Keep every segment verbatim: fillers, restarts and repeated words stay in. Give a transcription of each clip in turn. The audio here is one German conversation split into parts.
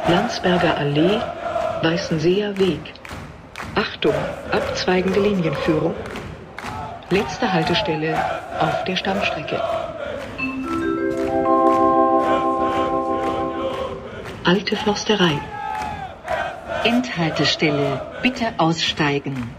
Landsberger Allee, Weißenseer Weg. Achtung, abzweigende Linienführung. Letzte Haltestelle auf der Stammstrecke. Alte Försterei. Endhaltestelle, bitte aussteigen.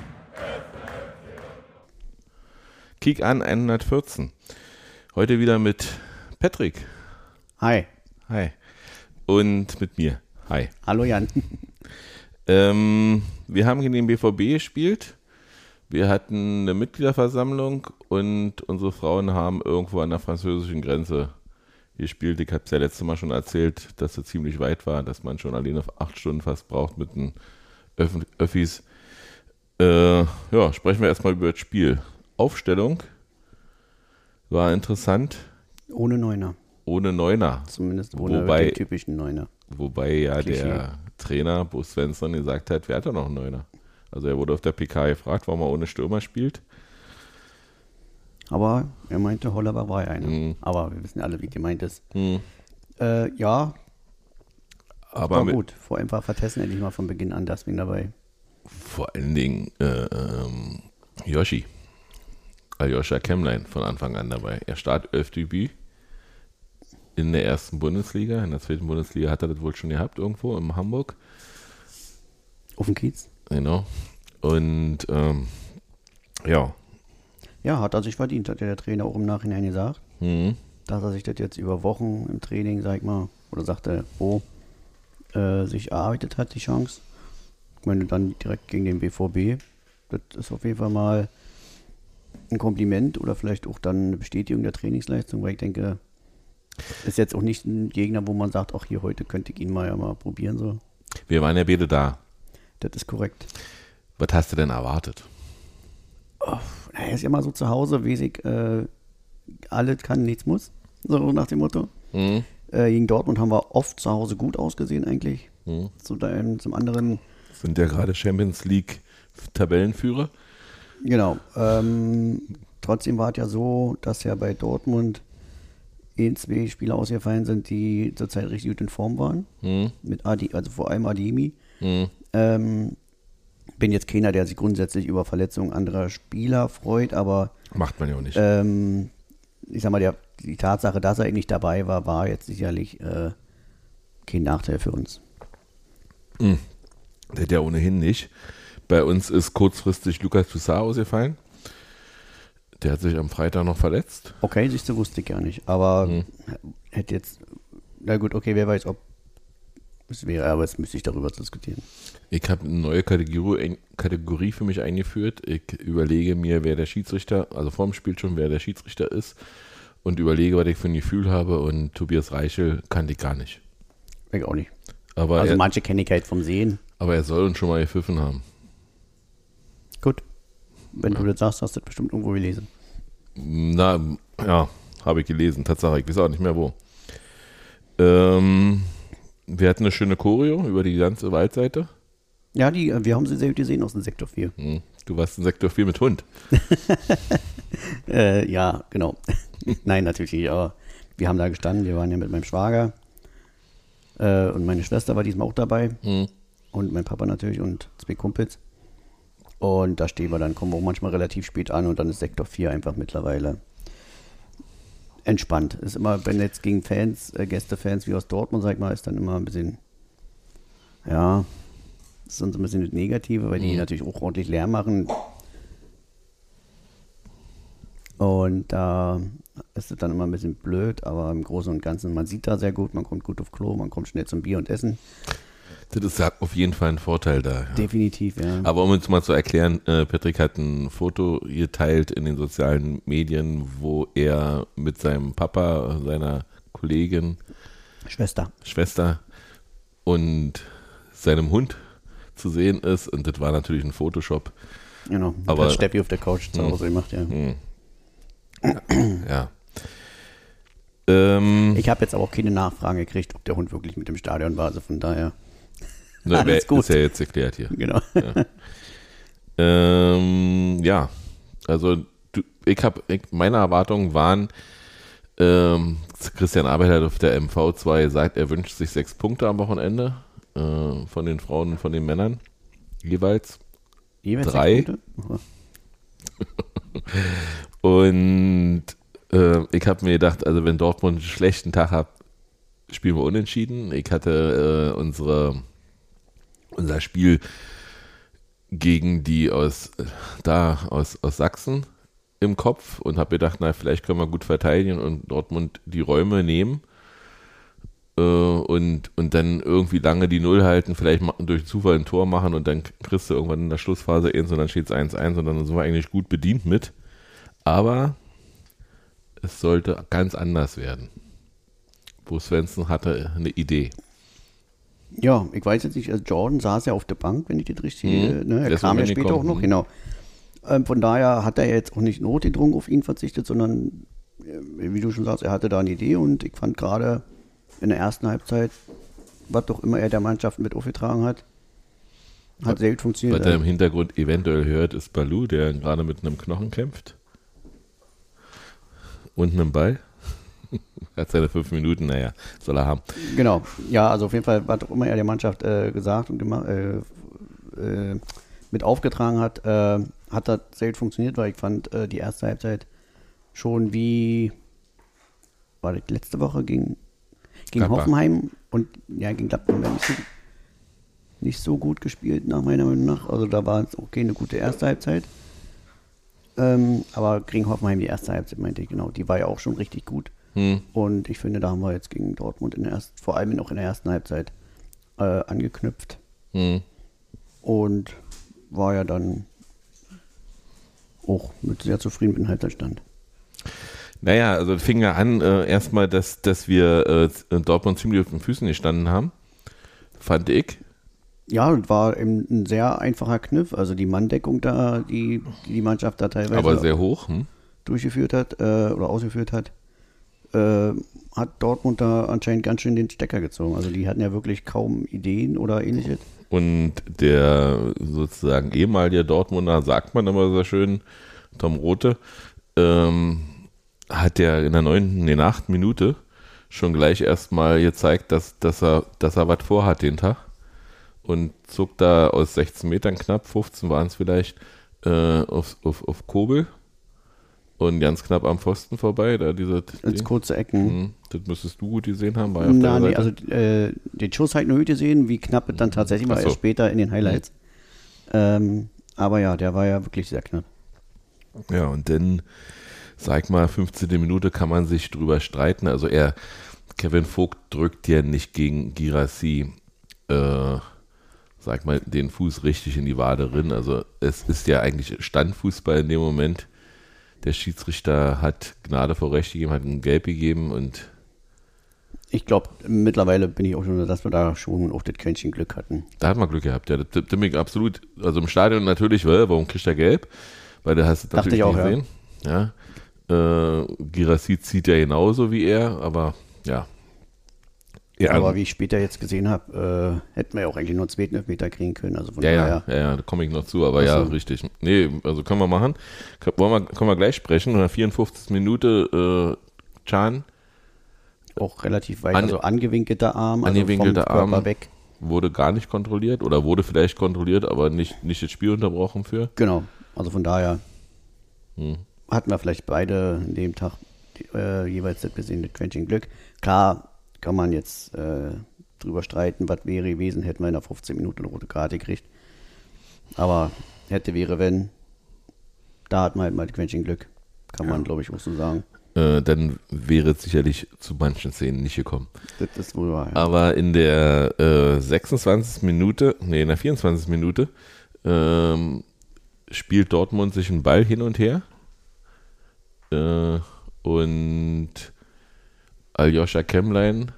Kick an hundertvierzehn. Heute wieder mit Patrick. Hi. Hi. Und mit mir. Hi. Hallo Jan. ähm, wir haben gegen den B V B gespielt. Wir hatten eine Mitgliederversammlung und unsere Frauen haben irgendwo an der französischen Grenze gespielt. Ich habe es ja letztes Mal schon erzählt, dass es ziemlich weit war, dass man schon alleine auf acht Stunden fast braucht mit den Öff- Öffis. Äh, ja, sprechen wir erstmal über das Spiel. Aufstellung war interessant. Ohne Neuner. Ohne Neuner. Zumindest ohne wobei, den typischen Neuner. Wobei ja Klischee. Der Trainer Bo Svensson gesagt hat, wer hat da noch einen Neuner? Also er wurde auf der P K gefragt, warum er ohne Stürmer spielt. Aber er meinte, Hollerbach war ja einer. Mhm. Aber wir wissen alle, wie gemeint ist. Mhm. Äh, ja, aber war mit, gut. Vor allem war Vertessen endlich mal von Beginn an deswegen dabei. vor allen Dingen äh, ähm, Yoshi. Aljoscha Kemmlein von Anfang an dabei. Er startet Elfdebüt in der ersten Bundesliga. In der zweiten Bundesliga hat er das wohl schon gehabt irgendwo in Hamburg. Auf dem Kiez. Genau. Und ähm, ja. Ja, hat er sich verdient, hat ja der Trainer auch im Nachhinein gesagt. Mhm. Dass er sich das jetzt über Wochen im Training, sag ich mal, oder sagte, wo äh, sich erarbeitet hat, die Chance. Ich meine, dann direkt gegen den B V B. Das ist auf jeden Fall mal ein Kompliment oder vielleicht auch dann eine Bestätigung der Trainingsleistung, weil ich denke, ist jetzt auch nicht ein Gegner, wo man sagt, ach hier, heute könnte ich ihn mal ja mal probieren. So. Wir waren ja beide da. Das ist korrekt. Was hast du denn erwartet? Oh, er ist ja mal so zu Hause, weiß ich, äh, alles kann, nichts muss. So nach dem Motto. Mhm. Äh, gegen Dortmund haben wir oft zu Hause gut ausgesehen eigentlich. Mhm. Zu deinem, zum anderen. Sind ja gerade Champions League Tabellenführer. Genau. Ähm, trotzdem war es ja so, dass ja bei Dortmund eh zwei Spieler ausgefallen sind, die zurzeit richtig gut in Form waren. Mhm. Mit Adi, also vor allem Ademi. Mhm. Ähm, bin jetzt keiner, der sich grundsätzlich über Verletzungen anderer Spieler freut, aber Macht man ja auch nicht. ähm, ich sag mal, der, die Tatsache, dass er eben nicht dabei war, war jetzt sicherlich äh, kein Nachteil für uns. Mhm. Der, der ohnehin nicht. Bei uns ist kurzfristig Lucas Toussaint ausgefallen. Der hat sich am Freitag noch verletzt. Okay, siehst du, wusste ich gar nicht. Aber Mhm. hätte jetzt, na gut, okay, wer weiß, ob es wäre, aber jetzt müsste ich darüber diskutieren. Ich habe eine neue Kategorie, Kategorie für mich eingeführt. Ich überlege mir, wer der Schiedsrichter, also vor dem Spiel schon, wer der Schiedsrichter ist und überlege, was ich für ein Gefühl habe, und Tobias Reichel kannte ich gar nicht. Ich auch nicht. Aber, Also er, manche kenne ich halt vom Sehen. aber er soll uns schon mal gepfiffen haben. Gut. Wenn Ja. du das sagst, hast du das bestimmt irgendwo gelesen. Na, ja, habe ich gelesen, Tatsache, ich weiß auch nicht mehr wo. Ähm, wir hatten eine schöne Choreo über die ganze Waldseite. Ja, die, wir haben sie sehr gut gesehen aus dem Sektor vier. Hm. Du warst in Sektor vier mit Hund. Äh, ja, genau. Nein, natürlich nicht, aber wir haben da gestanden, wir waren ja mit meinem Schwager äh, und meine Schwester war diesmal auch dabei Hm. und mein Papa natürlich und zwei Kumpels. Und da stehen wir dann, kommen wir auch manchmal relativ spät an und dann ist Sektor vier einfach mittlerweile entspannt. Ist immer, wenn jetzt gegen Fans, äh, Gästefans wie aus Dortmund, sag ich mal, ist dann immer ein bisschen, ja, das ist dann so ein bisschen das Negative, weil die Mhm. natürlich auch ordentlich Lärm machen. Und da ist es dann immer ein bisschen blöd, aber im Großen und Ganzen, man sieht da sehr gut, man kommt gut auf Klo, man kommt schnell zum Bier und Essen. Das ist ja auf jeden Fall ein Vorteil da. Ja. Definitiv, ja. Aber um uns mal zu erklären, äh, Patrick hat ein Foto geteilt in den sozialen Medien, wo er mit seinem Papa, seiner Kollegin, Schwester. Schwester und seinem Hund zu sehen ist. Und das war natürlich ein Photoshop. Genau, Aber- das Steppi auf der Couch zu Hause gemacht, ja. Hm. Ja. Ähm, Ich habe jetzt aber auch keine Nachfragen gekriegt, ob der Hund wirklich mit im Stadion war, also von daher, na, alles wer- gut. ist ja jetzt erklärt hier. genau. Ähm, ja, also du, ich habe, meine Erwartungen waren Ähm, Christian Arbeit hat auf der M V zwei gesagt, er wünscht sich sechs Punkte am Wochenende äh, von den Frauen und von den Männern jeweils. Jeweils Drei. sechs Punkte? Und äh, ich habe mir gedacht, also wenn Dortmund einen schlechten Tag hat, spielen wir unentschieden. Ich hatte äh, unsere, unser Spiel gegen die aus da aus, aus Sachsen im Kopf und habe gedacht, na, vielleicht können wir gut verteidigen und Dortmund die Räume nehmen äh, und, und dann irgendwie lange die Null halten, vielleicht durch Zufall ein Tor machen und dann kriegst du irgendwann in der Schlussphase eins und dann steht es eins eins und dann sind wir eigentlich gut bedient mit. Aber es sollte ganz anders werden. Bo Svensson hatte eine Idee. Ja, ich weiß jetzt nicht, also Jordan saß ja auf der Bank, wenn ich das richtig, Mhm. ne, er Der ist kam noch ja später auch noch, reingekommen. genau. Ähm, von daher hat er jetzt auch nicht notgedrungen auf ihn verzichtet, sondern, äh, wie du schon sagst, er hatte da eine Idee und ich fand gerade in der ersten Halbzeit, was doch immer er der Mannschaft mit aufgetragen hat, hat sehr gut funktioniert. Was er im Hintergrund eventuell hört, ist Balou, der gerade mit einem Knochen kämpft. Und einem Ball. Hat seine fünf Minuten, naja, soll er haben. Genau, ja, also auf jeden Fall, was auch immer er der Mannschaft äh, gesagt und gemacht, äh, äh, mit aufgetragen hat, äh, hat das sehr gut funktioniert, weil ich fand äh, die erste Halbzeit schon wie, war das letzte Woche gegen, gegen Gladbach. Hoffenheim und ja, gegen Gladbach haben wir nicht so, nicht so gut gespielt, nach meiner Meinung nach. Also da war es okay, eine gute erste Halbzeit. Ähm, aber gegen Hoffenheim die erste Halbzeit, meinte ich, genau, die war ja auch schon richtig gut. Hm. Und ich finde, da haben wir jetzt gegen Dortmund in der ersten, vor allem noch in der ersten Halbzeit äh, angeknüpft. Hm. Und war ja dann auch mit sehr zufrieden mit dem Halbzeitstand. Naja, also es fing ja an, äh, erstmal, dass, dass wir äh, in Dortmund ziemlich auf den Füßen gestanden haben, fand ich. Ja, und war eben ein sehr einfacher Kniff. Also die Manndeckung da, die die, die Mannschaft da teilweise Aber sehr hoch. Hm? durchgeführt hat äh, oder ausgeführt hat, äh, hat Dortmund da anscheinend ganz schön den Stecker gezogen. Also die hatten ja wirklich kaum Ideen oder ähnliches. Und der sozusagen ehemalige Dortmunder, sagt man immer sehr schön, Tom Rothe, ähm, hat ja in der neunten, nee, in der achten Minute schon gleich erstmal gezeigt, dass, dass er, dass er was vorhat den Tag. Und zog da aus sechzehn Metern knapp, fünfzehn waren es vielleicht, äh, auf, auf, auf Kobel und ganz knapp am Pfosten vorbei. Da diese, Als kurze Ecken. Hm, das müsstest du gut gesehen haben. War ja auf Na, der nee, Seite. also äh, den Schuss halt nur gesehen, wie knapp es dann tatsächlich war, Ach so. erst später in den Highlights. Ähm, aber ja, der war ja wirklich sehr knapp. Ja, und dann, sag mal, fünfzehnte Minute kann man sich drüber streiten. Also er, Kevin Vogt drückt ja nicht gegen Girassi, äh, sag mal, den Fuß richtig in die Wade rein. Also es ist ja eigentlich Standfußball in dem Moment. Der Schiedsrichter hat Gnade vor Recht gegeben, hat ein Gelb gegeben und Ich glaube, mittlerweile bin ich auch schon, dass wir da schon auch das Quäntchen Glück hatten. da hat man Glück gehabt. Ja, das das stimmt mir absolut. Also im Stadion natürlich, weil, warum kriegt er Gelb? Weil der hast du Dachte natürlich ich auch, nicht gesehen. Ja. Äh, Girassi zieht ja genauso wie er, aber ja. Ja, Aber wie ich später jetzt gesehen habe, äh, hätten wir ja auch eigentlich nur einen zweiten Elfmeter kriegen können. Also von Ja, ja, daher. ja, ja, da komme ich noch zu, aber Ach ja, so. richtig. Nee, also können wir machen. Können, wollen wir, können wir gleich sprechen. In der vierundfünfzigsten Minute äh, Can Auch relativ weit, An- also angewinkelter Arm, also angewinkelter vom Körper Arm. weg. wurde gar nicht kontrolliert oder wurde vielleicht kontrolliert, aber nicht, nicht das Spiel unterbrochen für. Genau, also von daher Hm. hatten wir vielleicht beide an dem Tag die, äh, jeweils das gesehen, das Quäntchen Glück. Klar kann man jetzt äh, drüber streiten, was wäre gewesen, hätten wir in der fünfzehnten Minute eine rote Karte gekriegt. Aber hätte, wäre, wenn, da hat man halt mal das Quäntchen Glück. Kann man, glaube ich, auch so sagen. Äh, dann wäre es sicherlich zu manchen Szenen nicht gekommen. Das ist wohl wahr. Ja. Aber in der äh, sechsundzwanzigsten Minute, nee, in der vierundzwanzigsten Minute ähm, spielt Dortmund sich einen Ball hin und her äh, und Aljoscha Kemmlein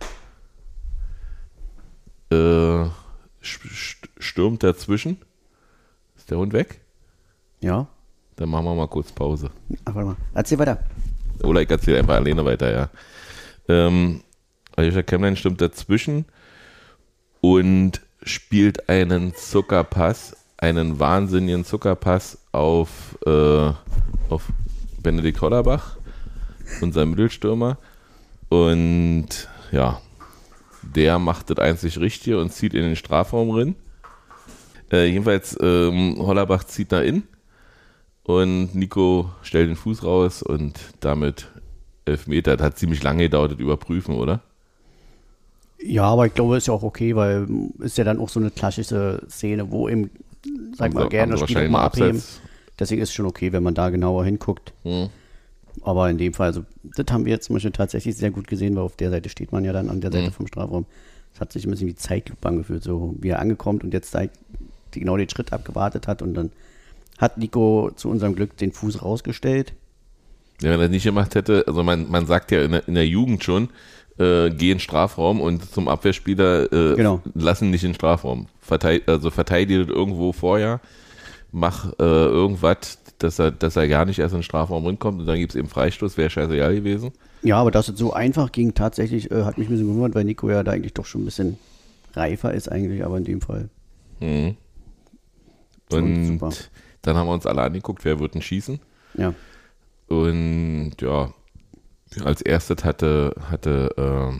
äh, st- stürmt dazwischen. Ist der Hund weg? Ja? Dann machen wir mal kurz Pause. Ach, warte mal. Erzähl weiter. Oder ich erzähle einfach alleine weiter, ja. Ähm, Aljoscha Kemmlein stimmt dazwischen und spielt einen Zuckerpass, einen wahnsinnigen Zuckerpass auf, äh, auf Benedikt Hollerbach. unser Mittelstürmer. Und ja, der macht das einzig Richtige und zieht in den Strafraum rein. Äh, jedenfalls, ähm, Hollerbach zieht nach innen und Nico stellt den Fuß raus und damit Elfmeter. Das hat ziemlich lange gedauert, das Überprüfen, oder? Ja, aber ich glaube, ist ja auch okay, weil ist ja dann auch so eine klassische Szene, wo eben, sag mal, gerne das Spiel auch mal abheben. Deswegen ist es schon okay, wenn man da genauer hinguckt. Hm. Aber in dem Fall, also das haben wir jetzt zum Beispiel tatsächlich sehr gut gesehen, weil auf der Seite steht man ja dann an der Seite hm. vom Strafraum. Es hat sich ein bisschen wie Zeitlupe angefühlt, so wie er angekommen und jetzt genau den Schritt abgewartet hat und dann hat Nico zu unserem Glück den Fuß rausgestellt. Ja, wenn er das nicht gemacht hätte, also man, man sagt ja in der, in der Jugend schon, äh, geh in den Strafraum und zum Abwehrspieler äh, genau. lassen nicht in den Strafraum. Verteid, also verteidige das irgendwo vorher, mach äh, irgendwas, dass er, dass er gar nicht erst in den Strafraum reinkommt und dann gibt es eben Freistoß, wäre scheißegal gewesen. Ja, aber dass es so einfach ging, tatsächlich äh, hat mich ein bisschen gewundert, weil Nico ja da eigentlich doch schon ein bisschen reifer ist eigentlich, aber in dem Fall. Mhm. Und super. Dann haben wir uns alle angeguckt, wer wird denn schießen. Ja. Und ja, als erstes hatte, hatte äh,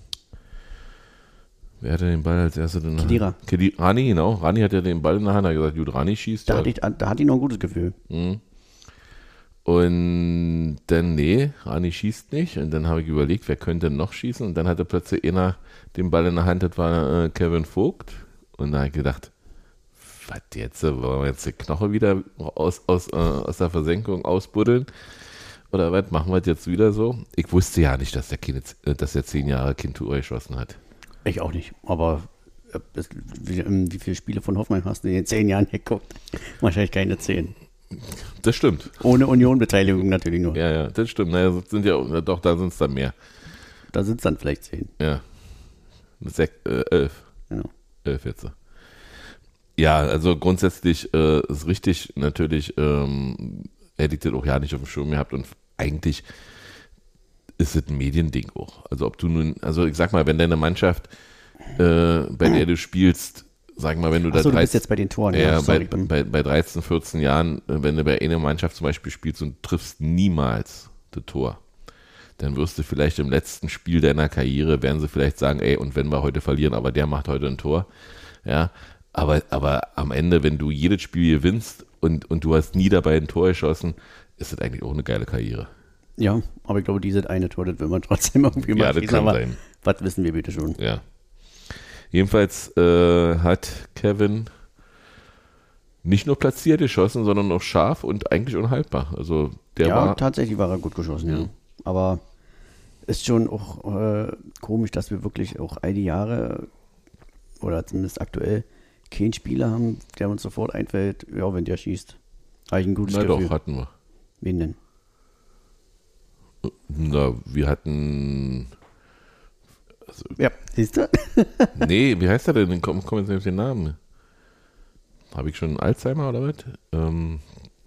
wer hatte den Ball als erstes in der Kedira. Hand? Kedira. Rani, genau. Rani hat ja den Ball in der Hand, hat gesagt, gut, Rani schießt. Da, ja. hatte ich, da hatte ich noch ein gutes Gefühl. Mhm. Und dann, nee, Rani schießt nicht. Und dann habe ich überlegt, wer könnte noch schießen. Und dann hatte plötzlich einer den Ball in der Hand, das war äh, Kevin Vogt. Und da habe ich gedacht, was jetzt, wollen wir jetzt die Knoche wieder aus, aus, äh, aus der Versenkung ausbuddeln? Oder was, machen wir das jetzt wieder so? Ich wusste ja nicht, dass der, kind, dass der zehn Jahre Kind Tor geschossen hat. Ich auch nicht, aber das, wie, wie viele Spiele von Hoffenheim hast du in den zehn Jahren geguckt? Wahrscheinlich keine zehn. Das stimmt. Ohne Union-Beteiligung natürlich nur. Ja, ja, das stimmt. Naja, sind ja, doch, da sind es dann mehr. Da sind es dann vielleicht zehn. Ja. Sech, äh, elf. Genau. Elf jetzt. Ja, also grundsätzlich äh, ist richtig, natürlich ähm, hätte ich das auch ja nicht auf dem Schirm gehabt und eigentlich ist es ein Mediending auch. Also ob du nun, also ich sag mal, wenn deine Mannschaft, äh, bei der du spielst, sag mal, wenn du Ach da so, dreizehn, du bist jetzt bei den Toren. Ja, ja sorry, bei, bei, bei dreizehn, vierzehn Jahren, wenn du bei einer Mannschaft zum Beispiel spielst und triffst niemals das Tor, dann wirst du vielleicht im letzten Spiel deiner Karriere, werden sie vielleicht sagen, ey, und wenn wir heute verlieren, aber der macht heute ein Tor, ja, aber, aber am Ende, wenn du jedes Spiel gewinnst und, und du hast nie dabei ein Tor geschossen, ist das eigentlich auch eine geile Karriere. Ja, aber ich glaube, dieses eine Tor, das will man trotzdem irgendwie mal ja, das schießen, kann aber sein. Was wissen wir bitte schon? Ja. Jedenfalls äh, hat Kevin nicht nur platziert geschossen, sondern auch scharf und eigentlich unhaltbar. Also der ja, war tatsächlich war er gut geschossen, ja. Aber ist schon auch äh, komisch, dass wir wirklich auch all die Jahre oder zumindest aktuell keinen Spieler haben, der uns sofort einfällt, ja, wenn der schießt. Habe ich ein gutes Na Gefühl. doch, hatten wir. Wen denn? Na, wir hatten. Also, ja, siehst du? nee, wie heißt er denn? Komm, komm jetzt nicht auf den Namen. Habe ich schon Alzheimer oder was? Ähm,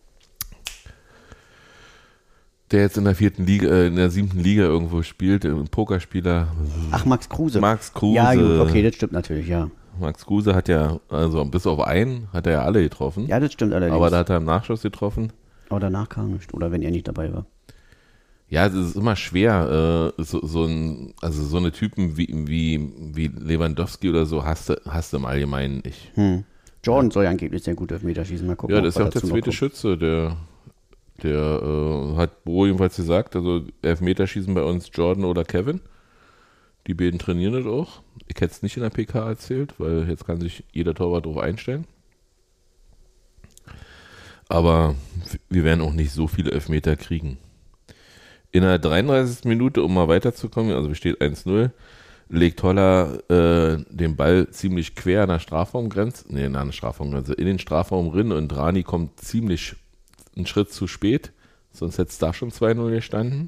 der jetzt in der vierten Liga, äh, in der siebten Liga irgendwo spielt, ein Pokerspieler. Ach, Max Kruse. Max Kruse. Ja, gut, okay, das stimmt natürlich, ja. Max Kruse hat ja, also bis auf einen, hat er ja alle getroffen. Ja, das stimmt allerdings. Aber da hat er im Nachschuss getroffen. Aber danach kam nicht, oder wenn er nicht dabei war. Ja, es ist immer schwer, äh, so, so ein, also so eine Typen wie, wie, wie Lewandowski oder so hast du, hast du im Allgemeinen nicht. Hm. Jordan ja. soll ja angeblich sehr gut Elfmeterschießen. Mal gucken. Ja, das ist ja auch der zweite Schütze, der, der äh, hat Bo jedenfalls gesagt, also Elfmeterschießen bei uns Jordan oder Kevin. Die beiden trainieren das auch. Ich hätte es nicht in der P K erzählt, weil jetzt kann sich jeder Torwart drauf einstellen. Aber wir werden auch nicht so viele Elfmeter kriegen. In der dreiunddreißigsten Minute, um mal weiterzukommen, also besteht eins null, legt Holler äh, den Ball ziemlich quer an der Strafraumgrenze, nee, an der Strafraumgrenze, in den Strafraum rein und Rani kommt ziemlich einen Schritt zu spät, sonst hätte es da schon zwei null gestanden.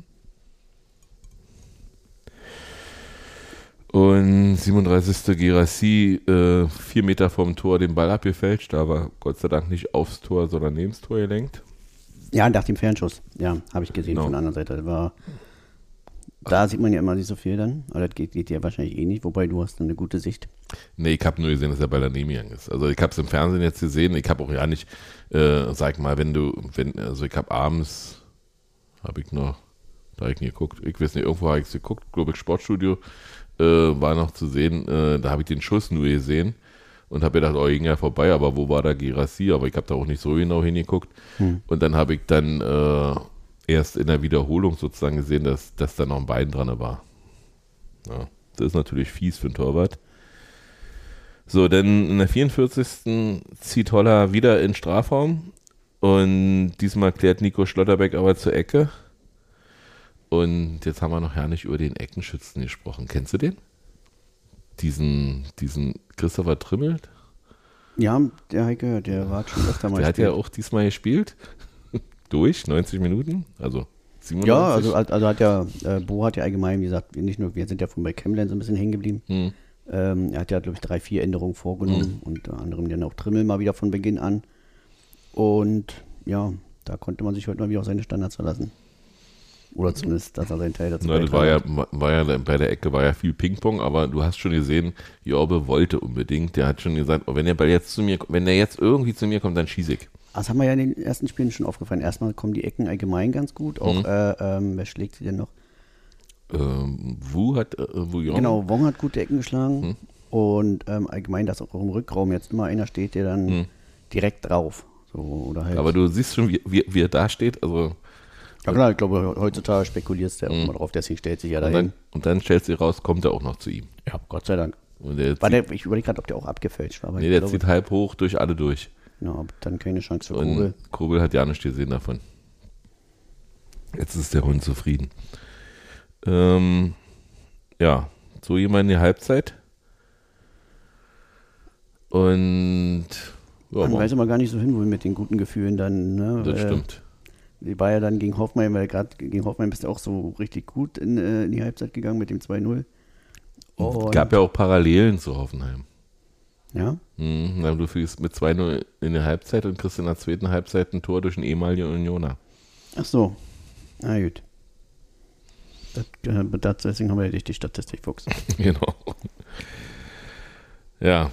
Und siebenunddreißigsten Girassi äh, vier Meter vom Tor den Ball abgefälscht, aber Gott sei Dank nicht aufs Tor, sondern neben das Tor gelenkt. Ja, nach dem Fernschuss. Ja, habe ich gesehen, genau. Von der anderen Seite. Das war, da sieht man ja immer nicht so viel dann. Aber das geht, geht ja wahrscheinlich eh nicht, wobei du hast eine gute Sicht. Nee, ich habe nur gesehen, dass der Ball daneben gegangen ist. Also ich habe es im Fernsehen jetzt gesehen. Ich habe auch ja nicht, äh, sag mal, wenn du, wenn, also ich habe abends, habe ich noch Da habe ich ihn geguckt. Ich weiß nicht, irgendwo habe ich es geguckt. Global Sportstudio äh, war noch zu sehen. Äh, da habe ich den Schuss nur gesehen und habe gedacht, oh, ging ja vorbei, aber wo war da Girassi? Aber ich habe da auch nicht so genau hingeguckt. Hm. Und dann habe ich dann äh, erst in der Wiederholung sozusagen gesehen, dass, dass da noch ein Bein dran war. Ja, das ist natürlich fies für den Torwart. So, dann in der vierundvierzigsten zieht Holler wieder in Strafraum und diesmal klärt Nico Schlotterbeck aber zur Ecke. Und jetzt haben wir noch ja nicht über den Eckenschützen gesprochen. Kennst du den? Diesen, diesen Christopher Trimmelt? Ja, der habe ich gehört, der war schon öfter mal Der gespielt. hat ja auch diesmal gespielt. Durch, neunzig Minuten, also siebenundneunzig. Ja, also, also hat ja, äh, Bo hat ja allgemein, wie gesagt, nicht nur, wir sind ja von bei Kemlen so ein bisschen hängen geblieben. Hm. Ähm, er hat ja, glaube ich, drei, vier Änderungen vorgenommen, hm. unter anderem dann auch Trimmel mal wieder von Beginn an. Und ja, da konnte man sich heute mal wieder auf seine Standards verlassen. Oder zumindest, dass er seinen Teil dazu Na, das war ja, war ja, bei der Ecke war ja viel Ping-Pong, aber du hast schon gesehen, Jorbe wollte unbedingt. Der hat schon gesagt, oh, wenn der Ball jetzt zu mir, wenn der jetzt irgendwie zu mir kommt, dann schieße ich. Das haben wir ja in den ersten Spielen schon aufgefallen. Erstmal kommen die Ecken allgemein ganz gut. Auch, mhm. äh, ähm, wer schlägt sie denn noch? Ähm, Wu hat, äh, Wu Yong. Genau, Wong hat gute Ecken geschlagen. Mhm. Und ähm, allgemein, dass auch im Rückraum jetzt immer einer steht, der dann mhm. direkt drauf. So, oder halt. Aber du siehst schon, wie, wie, wie er da steht. Also, ja klar, ich glaube, heutzutage spekulierst du ja auch immer drauf, deswegen stellt sich ja dahin. Und dann, und dann stellt sich raus, kommt er auch noch zu ihm. Ja, Gott sei Dank. Und der war der, ich überlege gerade, ob der auch abgefälscht war. Nee, der glaube, zieht halb hoch durch alle durch. Ja, aber dann keine Chance für Kobel. Und Kobel hat ja nichts gesehen davon. Jetzt ist der Hund zufrieden. Ähm, ja, so jemand in die Halbzeit. Und ja, man weiß immer gar nicht so hin, wohin mit den guten Gefühlen dann. Ne? Das äh, stimmt. Die war ja dann gegen Hoffenheim, weil gerade gegen Hoffenheim bist du auch so richtig gut in, äh, in die Halbzeit gegangen mit dem zwei null. Es gab ja auch Parallelen zu Hoffenheim. Ja? Mhm, du fliegst mit zwei null in der Halbzeit und kriegst in der zweiten Halbzeit ein Tor durch einen ehemaligen Unioner. Ach so. Na gut. Das, das, deswegen haben wir ja die Statistik, Fuchs. Genau. Ja.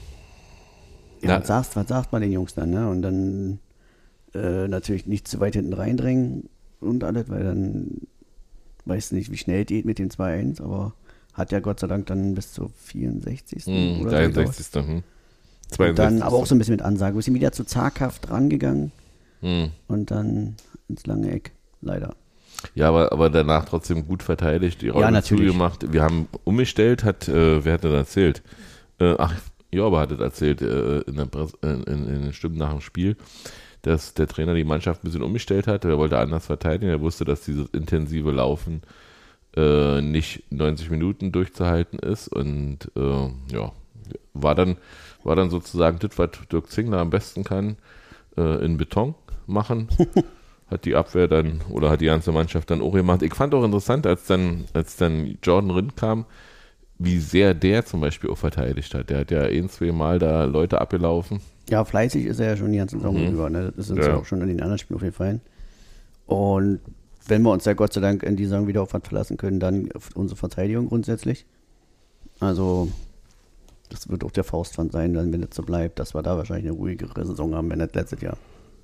Ja, was sagst, was sagt man den Jungs dann, ne? Und dann äh, natürlich nicht zu weit hinten reindrängen und alles, weil dann weißt du nicht, wie schnell es geht mit dem zwei eins, aber hat ja Gott sei Dank dann bis zur vierundsechzigsten Mm, oder dreiundsechzigsten Hm. zweiundsechzigsten Und dann aber auch so ein bisschen mit Ansage. Wir sind wieder zu zaghaft rangegangen mm. und dann ins lange Eck, leider. Ja, aber, aber danach trotzdem gut verteidigt, die Räume ja, zugemacht. Wir haben umgestellt, hat, äh, wer hat das erzählt? Äh, ach, Jorbe hat das erzählt äh, in, der Presse, in, in, in den Stimmen nach dem Spiel, dass der Trainer die Mannschaft ein bisschen umgestellt hat. Er wollte anders verteidigen. Er wusste, dass dieses intensive Laufen äh, nicht neunzig Minuten durchzuhalten ist. Und äh, ja, war dann, war dann sozusagen das, was Dirk Zingler am besten kann, äh, in Beton machen. Hat die Abwehr dann, oder hat die ganze Mannschaft dann auch gemacht. Ich fand auch interessant, als dann, als dann Jordan Rind kam, wie sehr der zum Beispiel auch verteidigt hat. Der hat ja ein, zwei Mal da Leute abgelaufen. Ja, fleißig ist er ja schon die ganze Saison mhm. über. Ne? Das ist uns ja auch schon in den anderen Spielen aufgefallen. Und wenn wir uns ja Gott sei Dank in die Saison wieder auf was verlassen können, dann auf unsere Verteidigung grundsätzlich. Also, das wird auch der Faustpfand sein, dann, wenn das so bleibt, dass wir da wahrscheinlich eine ruhigere Saison haben, wenn das letztes Jahr.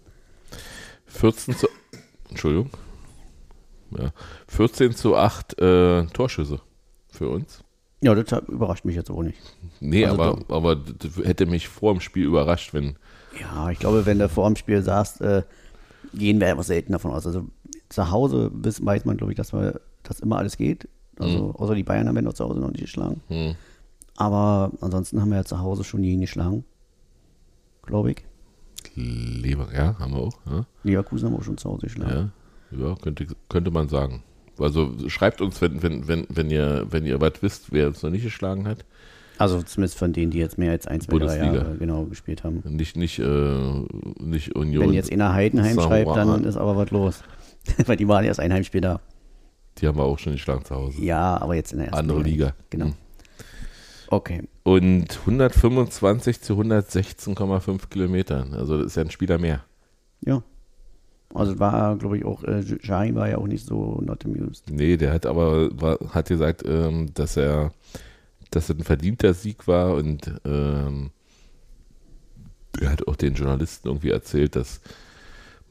vierzehn zu, Entschuldigung. Ja, vierzehn zu acht äh, Torschüsse für uns. Ja, das überrascht mich jetzt auch nicht. Nee, also aber, aber das hätte mich vor dem Spiel überrascht, wenn... Ja, ich glaube, wenn du vor dem Spiel sagst, äh, gehen wir einfach selten davon aus. Also zu Hause weiß man, glaube ich, dass, wir, dass immer alles geht. Also hm. außer die Bayern haben wir noch zu Hause noch nicht geschlagen. Hm. Aber ansonsten haben wir ja zu Hause schon jeden geschlagen. Glaube ich. Lever, ja, haben wir auch. Ja. Leverkusen haben wir auch schon zu Hause geschlagen. Ja, ja könnte, könnte man sagen. Also schreibt uns, wenn, wenn, wenn, wenn ihr, wenn ihr was wisst, wer uns noch nicht geschlagen hat. Also zumindest von denen, die jetzt mehr als ein, zwei, drei Jahre genau gespielt haben. Nicht, nicht, äh, nicht Union. Wenn jetzt einer Heidenheim schreibt, dann ist aber was los. Weil die waren erst ein Heimspiel da. Die haben wir auch schon geschlagen zu Hause. Ja, aber jetzt in der ersten Andere Liga. Genau. Hm. Okay. Und hundertfünfundzwanzig zu hundertsechzehn Komma fünf Kilometern. Also das ist ja ein Spieler mehr. Ja. Also war, glaube ich, auch, äh, Jai war ja auch nicht so not amused. Nee, der hat aber war, hat gesagt, ähm, dass er dass es ein verdienter Sieg war und ähm, er hat auch den Journalisten irgendwie erzählt, dass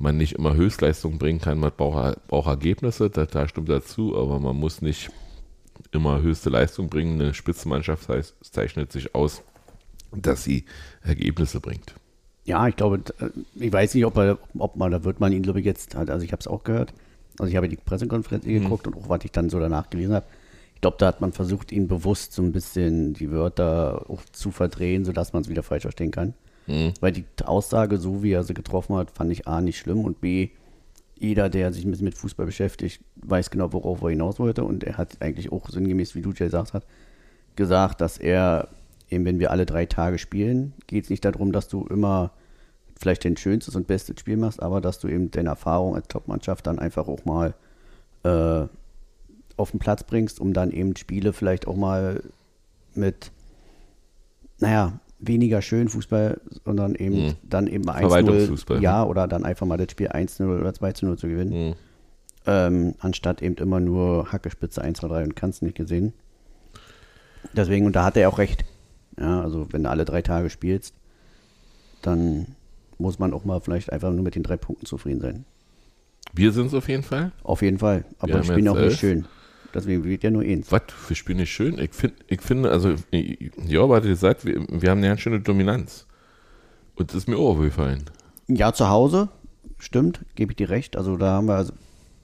man nicht immer Höchstleistung bringen kann, man braucht, braucht Ergebnisse, da, da stimmt dazu, aber man muss nicht immer höchste Leistung bringen. Eine Spitzenmannschaft heißt, zeichnet sich aus, dass sie Ergebnisse bringt. Ja, ich glaube, ich weiß nicht, ob, er, ob man, da wird man ihn, glaube ich, jetzt, also ich habe es auch gehört, also ich habe die Pressekonferenz mhm. geguckt und auch, was ich dann so danach gelesen habe, ich glaube, da hat man versucht, ihn bewusst so ein bisschen die Wörter auch zu verdrehen, sodass man es wieder falsch verstehen kann. Mhm. Weil die Aussage, so wie er sie getroffen hat, fand ich A, nicht schlimm und B, jeder, der sich ein bisschen mit Fußball beschäftigt, weiß genau, worauf er hinaus wollte und er hat eigentlich auch sinngemäß, wie du ja gesagt hast, gesagt, dass er, eben wenn wir alle drei Tage spielen, geht es nicht darum, dass du immer vielleicht dein schönstes und bestes Spiel machst, aber dass du eben deine Erfahrung als Topmannschaft dann einfach auch mal äh, auf den Platz bringst, um dann eben Spiele vielleicht auch mal mit, naja, weniger schön Fußball, sondern eben mhm. dann eben eins null, ja, oder dann einfach mal das Spiel eins null oder zwei zu null zu gewinnen, mhm. ähm, anstatt eben immer nur Hackespitze eins, zwei, drei und kannst nicht gesehen. Deswegen, und da hat er auch recht. Ja, also wenn du alle drei Tage spielst, dann muss man auch mal vielleicht einfach nur mit den drei Punkten zufrieden sein. Wir sind es auf jeden Fall. Auf jeden Fall. Aber wir spielen auch nicht schön. Deswegen wird ja nur eins. Was? Wir spielen nicht schön? Ich, find, ich finde, also, ja, aber gesagt, wir, wir haben eine ganz schöne Dominanz. Und das ist mir auch aufgefallen. Ja, zu Hause, stimmt, gebe ich dir recht. Also da haben wir, also,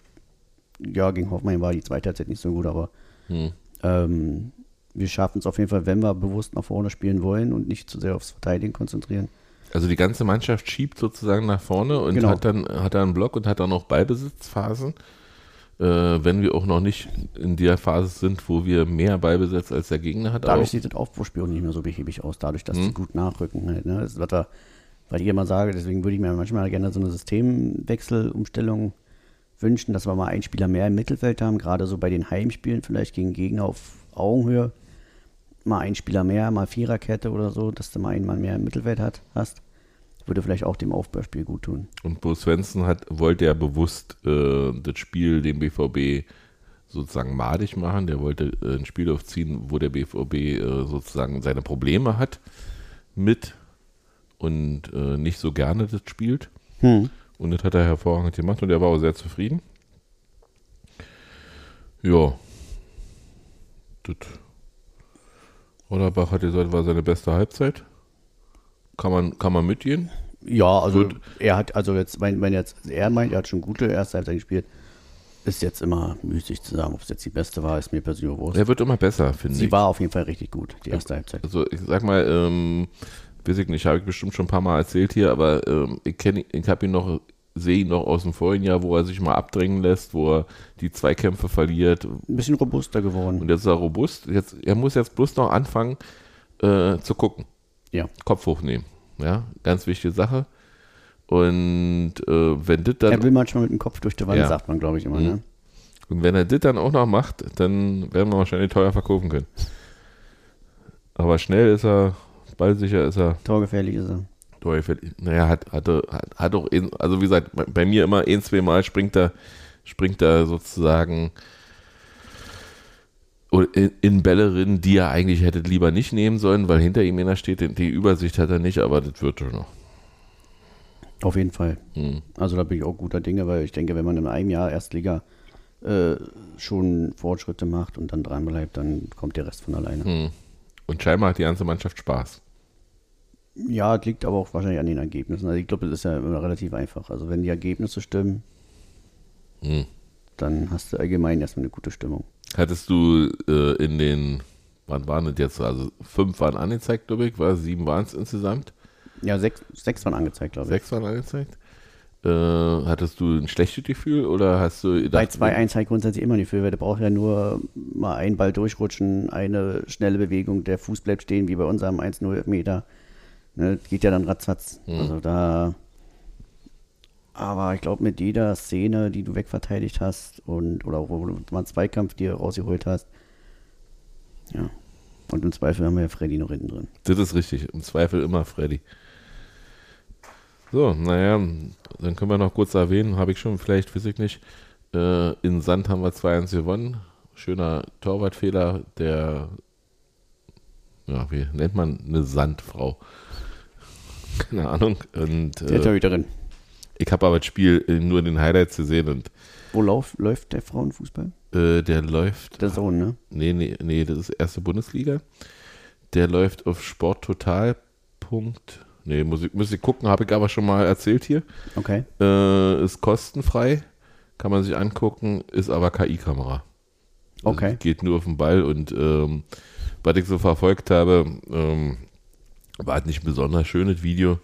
ja, gegen Hoffenheim war die zweite Halbzeit nicht so gut, aber hm. ähm, wir schaffen es auf jeden Fall, wenn wir bewusst nach vorne spielen wollen und nicht zu sehr aufs Verteidigen konzentrieren. Also die ganze Mannschaft schiebt sozusagen nach vorne und genau. hat dann hat dann einen Block und hat dann noch Ballbesitzphasen. Äh, wenn wir auch noch nicht in der Phase sind, wo wir mehr Ballbesitz als der Gegner hat. Dadurch sieht das Aufbauspiel auch nicht mehr so behäbig aus, dadurch, dass hm. sie gut nachrücken. Halt, ne? Das ist, was wir, weil ich immer sage, deswegen würde ich mir manchmal gerne so eine Systemwechselumstellung wünschen, dass wir mal einen Spieler mehr im Mittelfeld haben, gerade so bei den Heimspielen vielleicht gegen Gegner auf Augenhöhe. Mal einen Spieler mehr, mal Viererkette oder so, dass du mal einen Mann mehr im Mittelfeld hat, hast. Würde vielleicht auch dem Aufbauspiel gut tun. Und Bo Svensson hat, wollte ja bewusst äh, das Spiel dem B V B sozusagen madig machen. Der wollte äh, ein Spiel aufziehen, wo der B V B äh, sozusagen seine Probleme hat mit und äh, nicht so gerne das spielt. Hm. Und das hat er hervorragend gemacht und er war auch sehr zufrieden. Ja. Das Hollerbach hat gesagt, war seine beste Halbzeit. Kann man, kann man mitgehen? Ja, also Gut. er hat, also jetzt, wenn, wenn jetzt er meint, er hat schon gute erste Halbzeit gespielt, ist jetzt immer müßig zu sagen, ob es jetzt die beste war, ist mir persönlich bewusst. Er wird immer besser, finde ich. Sie war auf jeden Fall richtig gut, die erste Halbzeit. Also ich sag mal, ähm, weiß ich nicht, habe ich bestimmt schon ein paar Mal erzählt hier, aber ähm, ich kenne, ich habe ihn noch, sehe ihn noch aus dem vorigen Jahr, wo er sich mal abdrängen lässt, wo er die Zweikämpfe verliert. Ein bisschen robuster geworden. Und jetzt ist er robust. Jetzt, er muss jetzt bloß noch anfangen äh, zu gucken. Ja. Kopf hochnehmen. Ja, ganz wichtige Sache. Und äh, wenn das dann. Er will manchmal mit dem Kopf durch die Wand, ja. sagt man, glaube ich, immer. Mhm. Ne? Und wenn er das dann auch noch macht, dann werden wir wahrscheinlich teuer verkaufen können. Aber schnell ist er, ballsicher ist er. Torgefährlich ist er. Torgefährlich. Naja, hat, hat, hat, hat auch, ein, also wie gesagt, bei mir immer ein, zwei Mal springt er, springt er sozusagen in, in Bälle drin, die er eigentlich hätte lieber nicht nehmen sollen, weil hinter ihm einer steht, die Übersicht hat er nicht, aber das wird schon noch. Auf jeden Fall. Hm. Also da bin ich auch guter Dinge, weil ich denke, wenn man in einem Jahr Erstliga äh, schon Fortschritte macht und dann dran bleibt, dann kommt der Rest von alleine. Hm. Und scheinbar hat die ganze Mannschaft Spaß. Ja, das liegt aber auch wahrscheinlich an den Ergebnissen. Also ich glaube, das ist ja immer relativ einfach. Also wenn die Ergebnisse stimmen, hm. dann hast du allgemein erstmal eine gute Stimmung. Hattest du äh, in den, wann waren das jetzt? Also fünf waren angezeigt, glaube ich, war sieben waren es insgesamt? Ja, sechs, sechs waren angezeigt, glaube ich. Sechs waren angezeigt. Äh, hattest du ein schlechtes Gefühl oder hast du gedacht, bei zwei eins halt grundsätzlich immer ein Gefühl, weil du brauchst ja nur mal einen Ball durchrutschen, eine schnelle Bewegung, der Fuß bleibt stehen, wie bei unserem eins null Meter. Ne, geht ja dann ratzfatz. Mhm. Also da. Aber ich glaube, mit jeder Szene, die du wegverteidigt hast und oder wo du mal einen Zweikampf dir rausgeholt hast, ja. Und im Zweifel haben wir ja Freddy noch hinten drin. Das ist richtig. Im Zweifel immer Freddy. So, naja, dann können wir noch kurz erwähnen, habe ich schon, vielleicht, weiß ich nicht, äh, in Sand haben wir zwei eins gewonnen. Schöner Torwartfehler, der, ja, wie nennt man eine Sandfrau? Keine Ahnung. Und, die äh, Torhüterin. Ich habe aber das Spiel nur in den Highlights gesehen und Wo lauf, läuft der Frauenfußball? äh, der läuft. Der Sohn, ne? Nee, nee, nee, das ist erste Bundesliga. Der läuft auf Sporttotal. Punkt. Nee, muss ich, muss ich gucken, habe ich aber schon mal erzählt hier. Okay. Äh, ist kostenfrei, kann man sich angucken, ist aber K I-Kamera. Also Okay. geht nur auf den Ball und ähm, was ich so verfolgt habe, ähm, war halt nicht ein besonders schönes Video.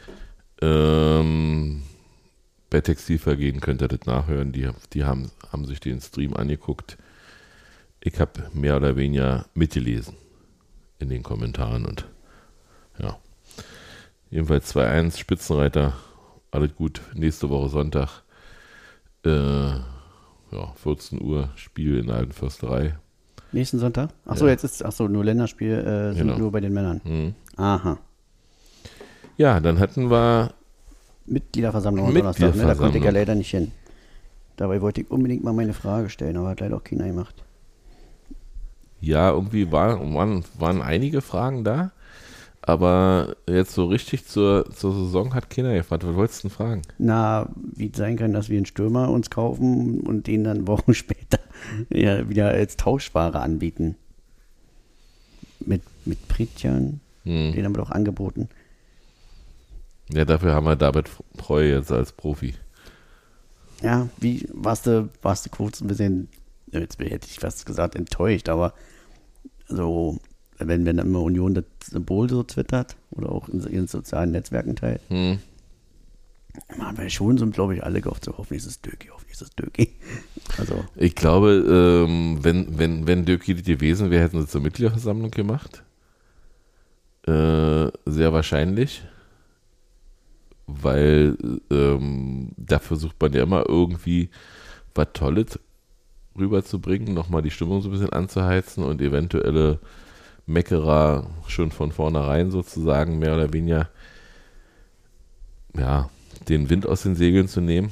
Ähm, bei Textilvergehen könnt ihr das nachhören. Die, die haben, haben sich den Stream angeguckt. Ich habe mehr oder weniger mitgelesen in den Kommentaren und ja. Jedenfalls zwei eins, Spitzenreiter, alles gut. Nächste Woche Sonntag, äh, ja, vierzehn Uhr, Spiel in der Alten Försterei. Nächsten Sonntag? Achso, Ja. jetzt ist, achso, nur Länderspiel, äh, sind Genau. nur bei den Männern. Mhm. Aha. Ja, dann hatten wir, Mitgliederversammlung am Donnerstag, ne? Da konnte ich ja Mitgliederversammlung. leider nicht hin. Dabei wollte ich unbedingt mal meine Frage stellen, aber hat leider auch keiner gemacht. ja, irgendwie war, waren, waren einige Fragen da, aber jetzt so richtig zur, zur Saison hat keiner gefragt. Was wolltest du denn fragen? Na, wie es sein kann, dass wir einen Stürmer uns kaufen und den dann Wochen später ja, wieder als Tauschware anbieten. Mit, mit Pritjan, Hm. den haben wir doch angeboten. Ja, dafür haben wir David Preu jetzt als Profi. Ja, wie warst du, warst du kurz ein bisschen, jetzt hätte ich fast gesagt, enttäuscht, aber so, wenn, wenn immer Union das Symbol so twittert oder auch in ihren sozialen Netzwerken teilt, Hm. waren wir schon so, glaube ich, alle gehofft, so hoffentlich ist es Döki, hoffentlich ist es Döki. Also, Ich glaube, ähm, wenn, wenn, wenn Döki das gewesen wäre, hätten sie zur Mitgliederversammlung gemacht. Äh, sehr wahrscheinlich. Weil ähm, da versucht man ja immer irgendwie was Tolles rüberzubringen, nochmal die Stimmung so ein bisschen anzuheizen und eventuelle Meckerer schon von vornherein sozusagen mehr oder weniger ja, den Wind aus den Segeln zu nehmen.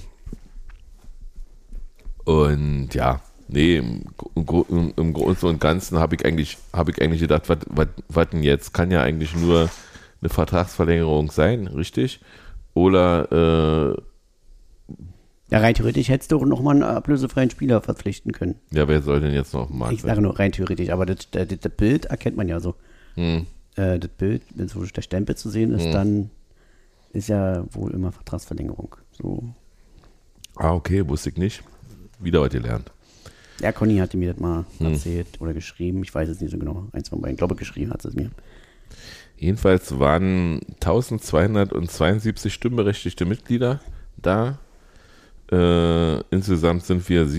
Und ja, nee, im, im, im Großen und Ganzen habe ich eigentlich, habe ich eigentlich gedacht, was, was, was denn jetzt? Kann ja eigentlich nur eine Vertragsverlängerung sein, richtig? Oder äh, ja, rein theoretisch hättest du nochmal einen ablösefreien Spieler verpflichten können. ja, wer soll denn jetzt noch mal? Ich sage nur rein theoretisch, aber das, das, das Bild erkennt man ja so. Hm. Äh, das Bild, wenn so der Stempel zu sehen ist, Hm. dann ist ja wohl immer Vertragsverlängerung. So. Ah, okay, wusste ich nicht. Wieder was gelernt. Ja, Conny hatte mir das mal Hm. erzählt oder geschrieben. Ich weiß es nicht so genau. Eins von beiden. Ich glaube, geschrieben hat sie es mir. Jedenfalls waren eintausendzweihundertzweiundsiebzig stimmberechtigte Mitglieder da. Äh, insgesamt sind wir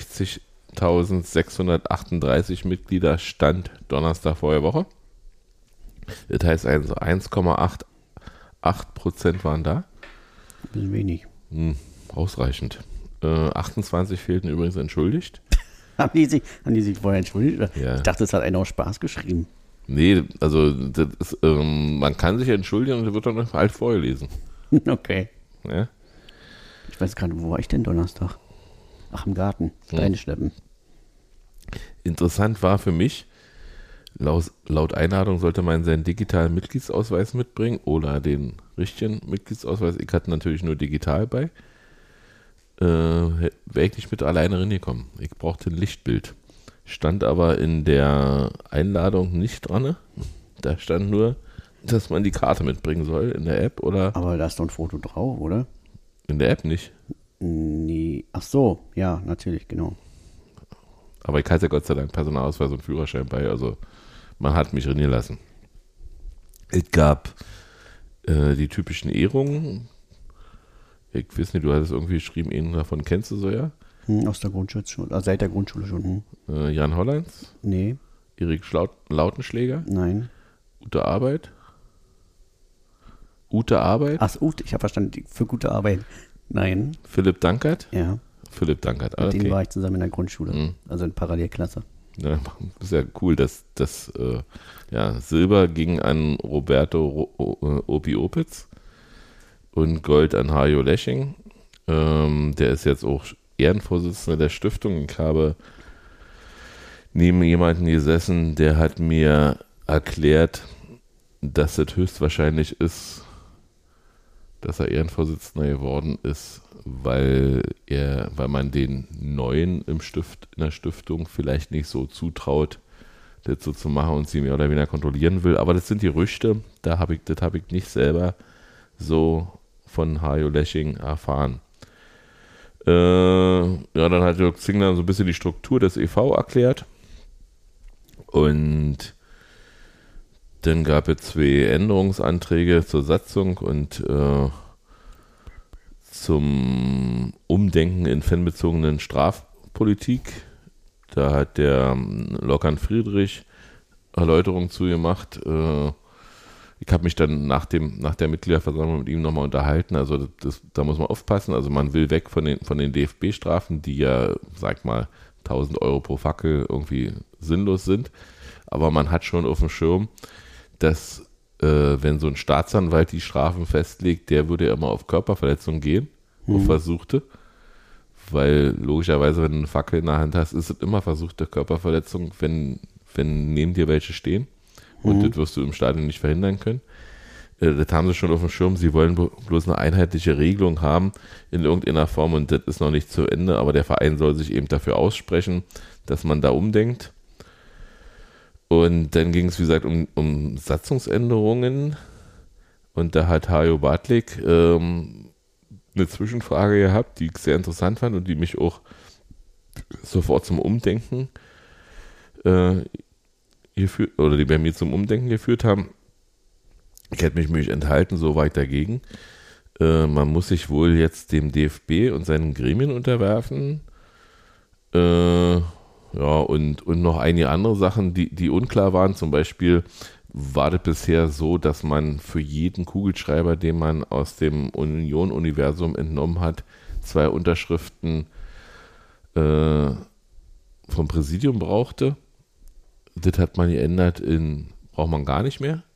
siebenundsechzigtausendsechshundertachtunddreißig Mitglieder, Stand Donnerstag vor der Woche. Das heißt also eins Komma achtundachtzig Prozent waren da. Ein bisschen wenig. Hm, ausreichend. Äh, achtundzwanzig fehlten übrigens entschuldigt. Haben die sich, haben die sich vorher entschuldigt? Oder? Ja. Ich dachte, es hat einer aus Spaß geschrieben. Nee, also das ist, ähm, man kann sich entschuldigen und das wird dann noch halt vorgelesen. Okay. Ja? Ich weiß gerade, wo war ich denn Donnerstag? Ach, im Garten. Steine schleppen. Interessant war für mich, laut, laut Einladung sollte man seinen digitalen Mitgliedsausweis mitbringen oder den richtigen Mitgliedsausweis. Ich hatte natürlich nur digital bei. Äh, Wäre ich nicht mit alleine reingekommen. Ich brauchte ein Lichtbild. Stand aber in der Einladung nicht dran. Da stand nur, dass man die Karte mitbringen soll in der App oder Aber da ist doch ein Foto drauf, oder? in der App nicht. Nee. Ach so, ja, natürlich, genau. Aber ich hatte ja Gott sei Dank Personalausweis und Führerschein bei, also man hat mich drin gelassen. Es gab äh, die typischen Ehrungen. Ich weiß nicht, du hattest irgendwie geschrieben, einen davon kennst du so, ja? Hm, aus der Grundschule schon, also seit der Grundschule schon. Hm. Äh, Jan Hollands, Nee, Erik Schlaut Lautenschläger, nein. Ute Arbeit. Ute Arbeit, Ach, Ute, ich habe verstanden, die- für gute Arbeit. Nein, Philipp Dankert. ja. Philipp Dankert, ah, Mit denen okay. war ich zusammen in der Grundschule. Mhm. Also in Parallelklasse. Ja, ist ja cool, dass das äh, ja, Silber ging an Roberto Ro o, Opi Opitz und Gold an Hajo Lesching. Ähm, der ist jetzt auch Ehrenvorsitzender der Stiftung. Ich habe neben jemanden gesessen, der hat mir erklärt, dass es höchstwahrscheinlich ist, dass er Ehrenvorsitzender geworden ist, weil er, weil man den Neuen im Stift, in der Stiftung vielleicht nicht so zutraut, das so zu machen und sie mehr oder weniger kontrollieren will. Aber das sind die Gerüchte, da habe ich, das habe ich nicht selber so von Hajo Leching erfahren. Äh, ja, dann hat Dirk Zingler so ein bisschen die Struktur des E V erklärt. Und dann gab es zwei Änderungsanträge zur Satzung und äh, zum Umdenken in fanbezogenen Strafpolitik. Da hat der Lockern Friedrich Erläuterung zugemacht. Äh, ich habe mich dann nach, dem, nach der Mitgliederversammlung mit ihm nochmal unterhalten. Also das, das, da muss man aufpassen. Also man will weg von den, von den D F B-Strafen, die ja, sag mal, tausend Euro pro Fackel irgendwie sinnlos sind. Aber man hat schon auf dem Schirm, dass äh, wenn so ein Staatsanwalt die Strafen festlegt, der würde ja immer auf Körperverletzung gehen, mhm. auf Versuchte. Weil logischerweise, wenn du eine Fackel in der Hand hast, ist es immer versuchte Körperverletzung, wenn, wenn neben dir welche stehen. Und mhm. das wirst du im Stadion nicht verhindern können. Äh, das haben sie schon auf dem Schirm. Sie wollen bloß eine einheitliche Regelung haben in irgendeiner Form und das ist noch nicht zu Ende. Aber der Verein soll sich eben dafür aussprechen, dass man da umdenkt. Und dann ging es, wie gesagt, um, um Satzungsänderungen. Und da hat Hajo Bartlik ähm, eine Zwischenfrage gehabt, die ich sehr interessant fand und die mich auch sofort zum Umdenken äh, geführt, oder die bei mir zum Umdenken geführt haben. Ich hätte mich mich enthalten, so war ich dagegen. Äh, man muss sich wohl jetzt dem D F B und seinen Gremien unterwerfen. Äh, ja, und, und noch einige andere Sachen, die, die unklar waren. Zum Beispiel war das bisher so, dass man für jeden Kugelschreiber, den man aus dem Union-Universum entnommen hat, zwei Unterschriften äh, vom Präsidium brauchte. Das hat man geändert in, braucht man gar nicht mehr.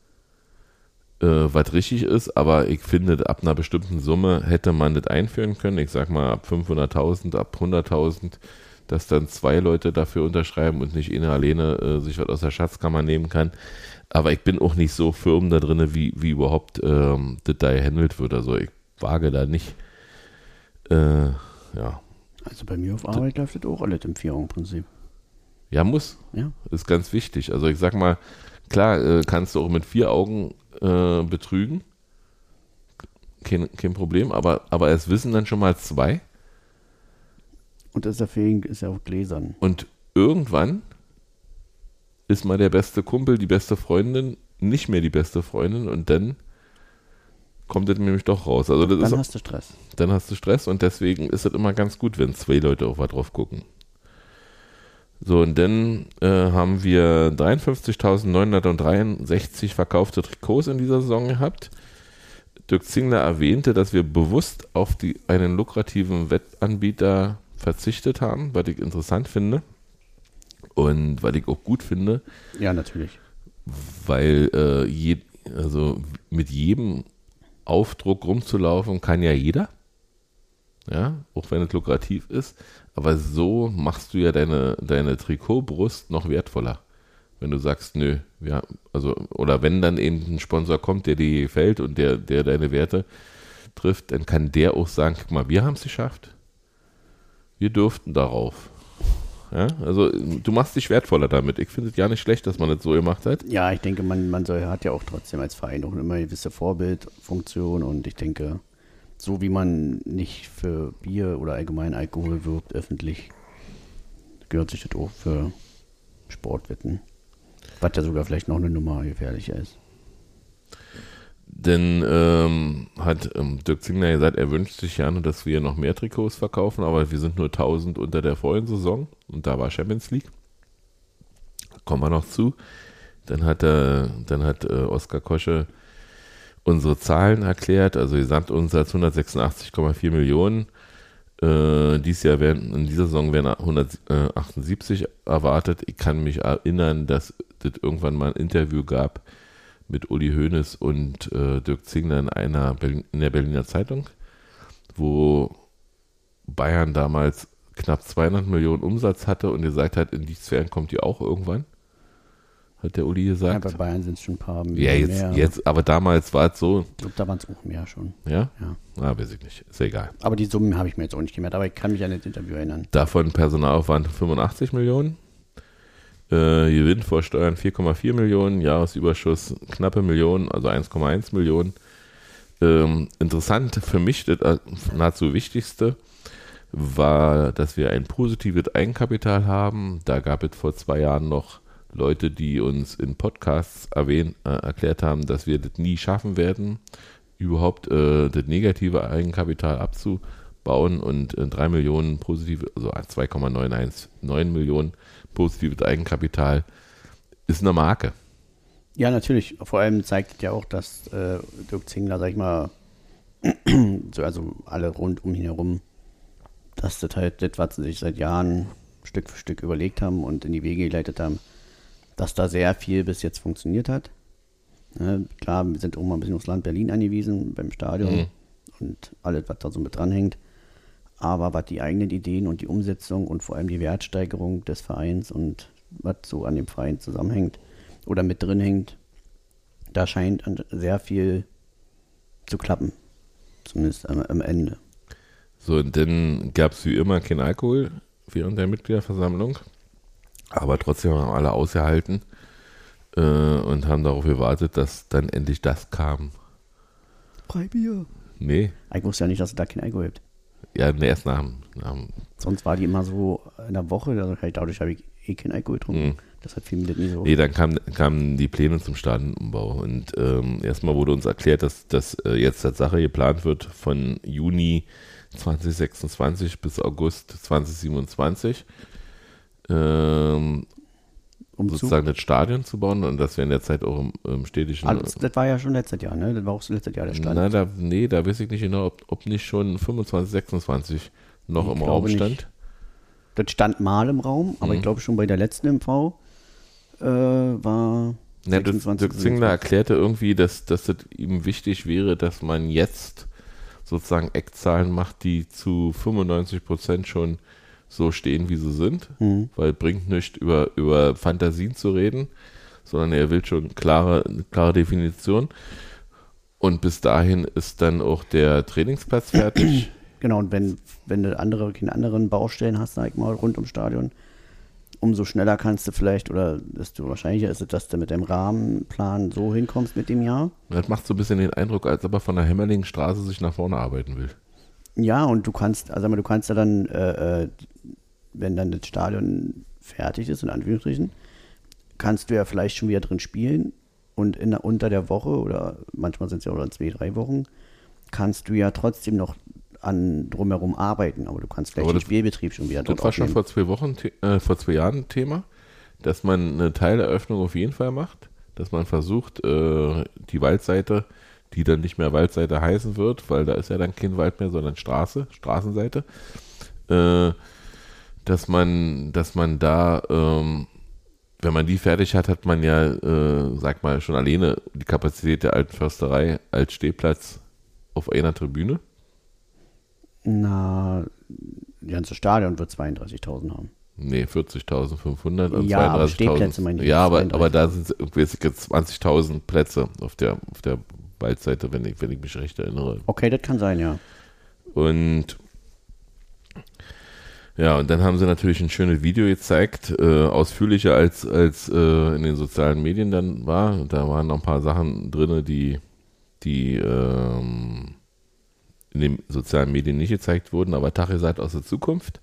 Äh, was richtig ist, aber ich finde, ab einer bestimmten Summe hätte man das einführen können. Ich sag mal, ab fünfhunderttausend, ab hunderttausend, dass dann zwei Leute dafür unterschreiben und nicht einer alleine äh, sich was aus der Schatzkammer nehmen kann. Aber ich bin auch nicht so firm da drin, wie, wie überhaupt ähm, das da gehandelt wird. Also ich wage da nicht, äh, ja. Also bei mir auf Arbeit läuft das auch alles im Vier-Augen-Prinzip. Ja, muss. Ja. Ist ganz wichtig. Also ich sag mal, klar, äh, kannst du auch mit vier Augen äh, betrügen. Kein, kein Problem, aber, aber es wissen dann schon mal zwei. Und das deswegen ist ja auch gläsern. Und irgendwann ist mal der beste Kumpel, die beste Freundin, nicht mehr die beste Freundin und dann kommt das nämlich doch raus. Also das dann ist, hast du Stress. Dann hast du Stress und deswegen ist es immer ganz gut, wenn zwei Leute auf was drauf gucken. So, und dann äh, haben wir dreiundfünfzigtausendneunhundertdreiundsechzig verkaufte Trikots in dieser Saison gehabt. Dirk Zingler erwähnte, dass wir bewusst auf die, einen lukrativen Wettanbieter verzichtet haben, was ich interessant finde und was ich auch gut finde. Ja, natürlich. Weil äh, je, also mit jedem Aufdruck rumzulaufen kann ja jeder. Ja, auch wenn es lukrativ ist. Aber so machst du ja deine, deine Trikotbrust noch wertvoller. Wenn du sagst, nö, ja, also, oder wenn dann eben ein Sponsor kommt, der dir gefällt und der, der deine Werte trifft, dann kann der auch sagen, guck mal, wir haben es geschafft. Wir durften darauf. Ja, also du machst dich wertvoller damit. Ich finde es ja nicht schlecht, dass man das so gemacht hat. Ja, ich denke, man, man soll, hat ja auch trotzdem als Verein auch immer eine gewisse Vorbildfunktion und ich denke, so wie man nicht für Bier oder allgemein Alkohol wirbt öffentlich, gehört sich das auch für Sportwetten. Was ja sogar vielleicht noch eine Nummer gefährlicher ist. Denn ähm, hat ähm, Dirk Zingler gesagt, er wünscht sich ja nur, dass wir noch mehr Trikots verkaufen, aber wir sind nur tausend unter der vorigen Saison und da war Champions League. Kommen wir noch zu. Dann hat, er, dann hat äh, Oskar Kosche unsere Zahlen erklärt, also Gesamtumsatz hundertsechsundachtzig Komma vier Millionen. Äh, dieses Jahr werden, in dieser Saison werden hundertachtundsiebzig erwartet. Ich kann mich erinnern, dass es irgendwann mal ein Interview gab mit Uli Hoeneß und äh, Dirk Zingler in einer Berlin, in der Berliner Zeitung, wo Bayern damals knapp zweihundert Millionen Umsatz hatte und gesagt hat, in die Sphären kommt die auch irgendwann. hat der Uli Ja, gesagt. bei Bayern sind es schon ein paar mehr. Ja, jetzt, mehr. jetzt, aber damals war es so. Ich glaube, da waren es auch mehr schon. Ja? Ja. Na, weiß ich nicht. Ist ja egal. Aber die Summen habe ich mir jetzt auch nicht gemerkt, aber ich kann mich an das Interview erinnern. Davon Personalaufwand fünfundachtzig Millionen. Äh, Gewinn vor Steuern vier Komma vier Millionen. Jahresüberschuss knappe Millionen, also eins Komma eins Millionen. Ähm, interessant für mich, das äh, nahezu Wichtigste, war, dass wir ein positives Eigenkapital haben. Da gab es vor zwei Jahren noch Leute, die uns in Podcasts erwähnt, äh, erklärt haben, dass wir das nie schaffen werden, überhaupt äh, das negative Eigenkapital abzubauen und äh, drei Millionen positive, also zwei Komma neun eins neun Millionen positives Eigenkapital ist eine Marke. Ja, natürlich. Vor allem zeigt es ja auch, dass äh, Dirk Zingler, sag ich mal, so, also alle rund um ihn herum, dass das halt das, was sie sich seit Jahren Stück für Stück überlegt haben und in die Wege geleitet haben, dass da sehr viel bis jetzt funktioniert hat. Ja, klar, wir sind auch mal ein bisschen aufs Land Berlin angewiesen, beim Stadion Mhm. und alles, was da so mit dranhängt. Aber was die eigenen Ideen und die Umsetzung und vor allem die Wertsteigerung des Vereins und was so an dem Verein zusammenhängt oder mit drin hängt, da scheint an- sehr viel zu klappen. Zumindest am, am Ende. So, und dann gab es wie immer keinen Alkohol während der Mitgliederversammlung, aber trotzdem haben alle ausgehalten äh, und haben darauf gewartet, dass dann endlich das kam. Freibier. Nee, Ich wusste ja nicht, dass es da kein Alkohol gibt. ja, nee, erst nach, dem- nach dem- Sonst war die immer so in der Woche, also halt dadurch habe ich eh keinen Alkohol getrunken. Mhm. Das hat viel mit nie so. Nee, dann kam, kamen die Pläne zum Stadionumbau und ähm, erstmal wurde uns erklärt, dass, dass äh, jetzt Tatsache geplant wird von Juni zwanzig sechsundzwanzig bis August zwanzig siebenundzwanzig ähm, Umzug. sozusagen das Stadion zu bauen und dass wir in der Zeit auch im, im städtischen... Alles, das war ja schon letztes Jahr, ne? Das war auch das letzte Jahr der Stand. Na, da, nee, da weiß ich nicht genau, ob, ob nicht schon fünfundzwanzig, sechsundzwanzig noch Ich im glaube Raum nicht. stand. Das stand mal im Raum, aber Mhm. ich glaube schon bei der letzten M V äh, war Ja, Dirk sechsundzwanzig, Dirk Zingler erklärte irgendwie, dass, dass es ihm wichtig wäre, dass man jetzt sozusagen Eckzahlen macht, die zu fünfundneunzig Prozent schon so stehen, wie sie sind, Mhm. weil bringt nicht über, über Fantasien zu reden, sondern er will schon klare, eine klare Definition. Und bis dahin ist dann auch der Trainingsplatz fertig. Genau, und wenn, wenn du andere, keine anderen Baustellen hast, sag ich mal, rund ums Stadion, umso schneller kannst du vielleicht, oder desto wahrscheinlicher ist es, dass du mit dem Rahmenplan so hinkommst mit dem Jahr. Das macht so ein bisschen den Eindruck, als ob er von der Hemmerlingen Straße sich nach vorne arbeiten will. Ja, und du kannst, also sag mal, du kannst ja dann, äh, äh, wenn dann das Stadion fertig ist, in Anführungsstrichen, kannst du ja vielleicht schon wieder drin spielen und in der, unter der Woche oder manchmal sind es ja oder zwei, drei Wochen, kannst du ja trotzdem noch an drumherum arbeiten, aber du kannst vielleicht Aber den das- Spielbetrieb schon wieder dort Das war schon aufnehmen. vor zwei Wochen, The- äh, vor zwei Jahren ein Thema, dass man eine Teileröffnung auf jeden Fall macht, dass man versucht, äh, die Waldseite, die dann nicht mehr Waldseite heißen wird, weil da ist ja dann kein Wald mehr, sondern Straße, Straßenseite, äh, dass man, dass man da, ähm, wenn man die fertig hat, hat man ja, äh, sag mal, schon alleine die Kapazität der alten Försterei als Stehplatz auf einer Tribüne. Na, das ganze Stadion wird zweiunddreißigtausend haben. Nee, vierzigtausendfünfhundert und Ja, aber zweiunddreißigtausend. Stehplätze meine ich, Ja, aber, zweiunddreißig. aber da sind es irgendwie jetzt zwanzigtausend Plätze auf der, auf der Waldseite, wenn ich, wenn ich mich recht erinnere. Okay, das kann sein, ja. Und ja, und dann haben sie natürlich ein schönes Video gezeigt, äh, ausführlicher als, als äh, in den sozialen Medien dann war. Und da waren noch ein paar Sachen drin, die, die ähm, in den sozialen Medien nicht gezeigt wurden, aber Tacheles aus der Zukunft.